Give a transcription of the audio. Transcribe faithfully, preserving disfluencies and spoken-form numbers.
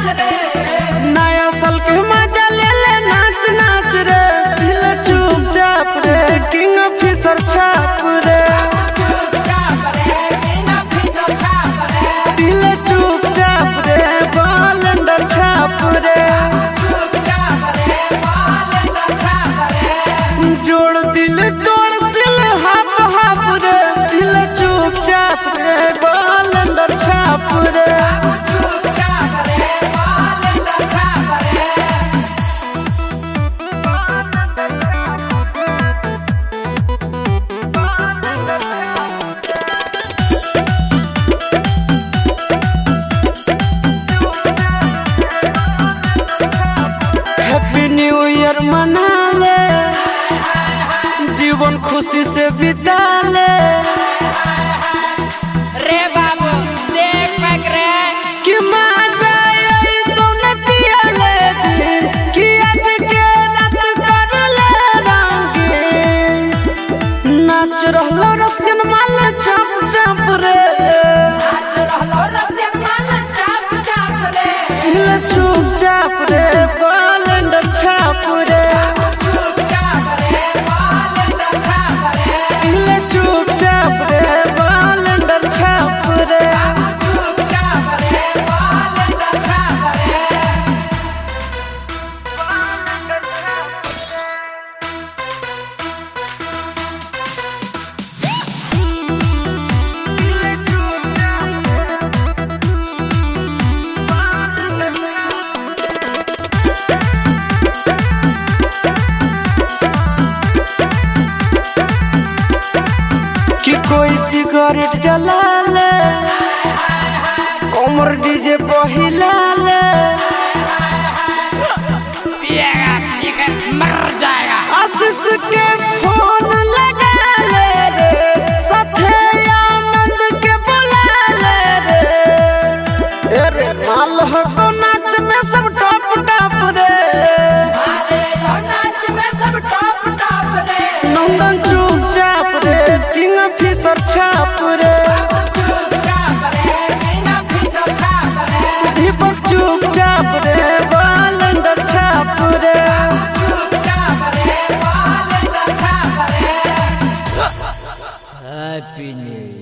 नया साल के मजा ले ले नाच नाच रे पीले चुपचाप रे किंग फिशर छाप रे पीले चुपचाप रे बालेंडर छाप रे जोड़ दिल तोड़ सिल हाफ हाफ रे पीले चुपचाप रे बालेंडर छाप रे हैप्पी न्यू ईयर मना ले जीवन खुशी से बिता ले रे बाबू देख पक रे कि मजा आई तूने पिया ले बिन कि आज के रात कर ले रंगीन नाच रहलो रसियन माल चाप चाप रे नाच रहलो रसियन माल चाप चाप रे पीले चुपचाप रे बालेंडर छाप रे पीले चुपचाप रे बालेंडर छाप रे कि कोई सिगरेट जला ले कमर डीजे पहिला ले पिएगा पिएगा मर जाएगा आशीष के फोन लगा ले रे साथे आनंद के बुला ले रे अरे माल हो तो नाच में सब टॉप टॉप रे नाच में सब टॉप टॉप रे नंदन चुपचाप रे किंग फिशर छाप रे दीपक चुपचाप रे बालेंडर छाप रे हैप्पी न्यू